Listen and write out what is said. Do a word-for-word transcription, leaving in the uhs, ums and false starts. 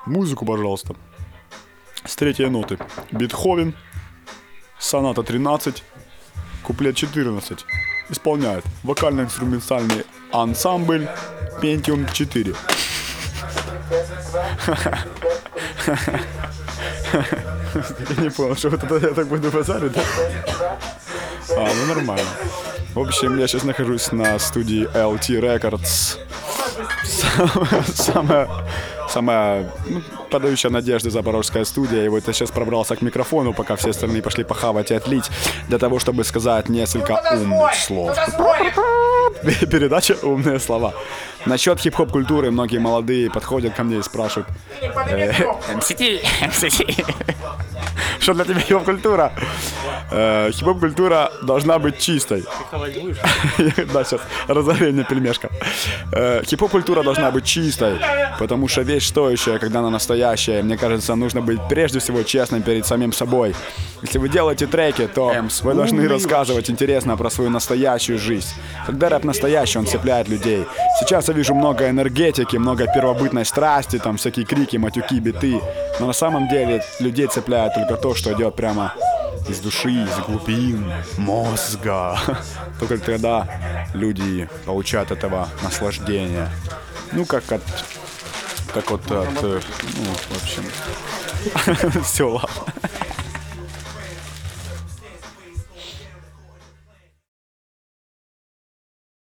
Музыку, пожалуйста. С третьей ноты. Бетховен. Соната тринадцать. Куплет четырнадцать. Исполняет вокально-инструментальный ансамбль Pentium четыре. Я не понял, что вот это я так буду базарить, да? А, ну нормально. В общем, я сейчас нахожусь на студии эл ти Records. Самая, самая ну, подающая надежды запорожская студия. И вот я сейчас пробрался к микрофону, пока все остальные пошли похавать и отлить, для того, чтобы сказать несколько умных слов. Передача «Умные слова». Насчет хип-хоп культуры многие молодые подходят ко мне и спрашивают: эм си ти, эм си ти, что для тебя хип-хоп культура? Э, хип-хоп культура должна быть чистой. Да, сейчас разорение пельмешка. Э, хип-хоп культура должна быть чистой, потому что вещь стоящая, когда она настоящая. Мне кажется, нужно быть прежде всего честным перед самим собой. Если вы делаете треки, то вы должны рассказывать интересно про свою настоящую жизнь. Когда рэп настоящий, он цепляет людей. Сейчас я вижу много энергетики, много первобытной страсти, там всякие крики, матюки, биты. Но на самом деле людей цепляет только то, что идет прямо из души, из глубин мозга. Только тогда люди получают от этого наслаждение. Ну, как от... Как вот от... Ну, в общем... Все, ладно.